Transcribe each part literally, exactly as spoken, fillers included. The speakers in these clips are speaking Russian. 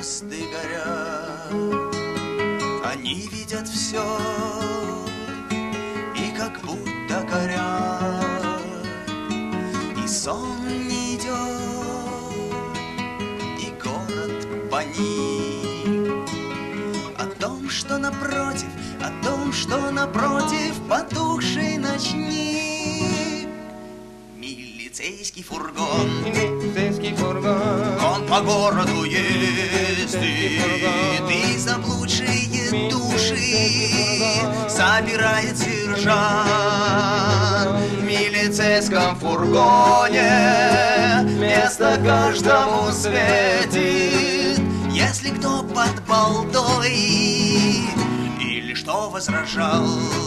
звезды горят, они видят все и как будто горят, и сон не идет, и город паник. О том, что напротив, о том, что напротив потухший ночник. Милицейский фургон, Милицейский фургон, он по городу ездит, и заблудшие души собирает сержант. В милицейском фургоне место каждому светит, если кто под балдой или что возражал.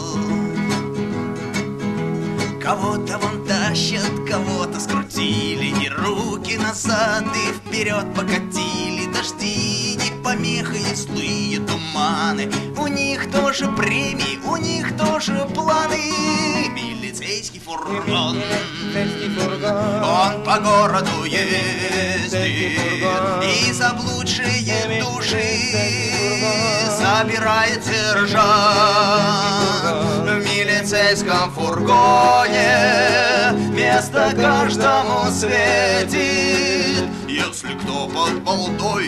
Кого-то вон тащат, кого-то скрутили, и руки назад и вперед покатили. Дожди не помеха и злые туманы, у них тоже премии, у них тоже планы. Милицейский фургон, он по городу ездит, и заблудшие души собирает сержант. В милицейском фургоне место каждому светит, если кто под балдой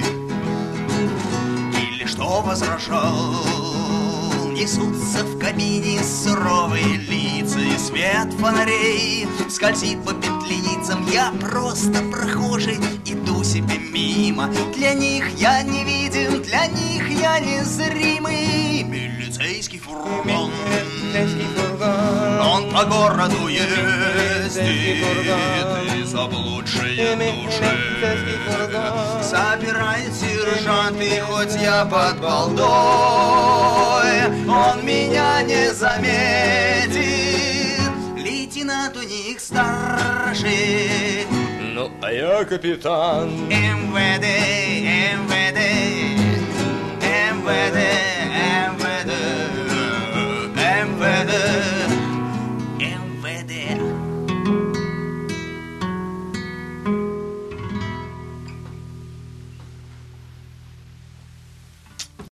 или что возражал. Несутся в кабине суровые лица, и свет фонарей скользит по петлицам. Я просто прохожий, иду себе мимо. Для них я невидим, для них я незримый. Милицейский фургон, он по городу ездит, и заблудшие души собирает сержант. И хоть я под балдой, он меня не заметит. Лейтенант у них старший, ну а я капитан. МВД, МВД, МВД.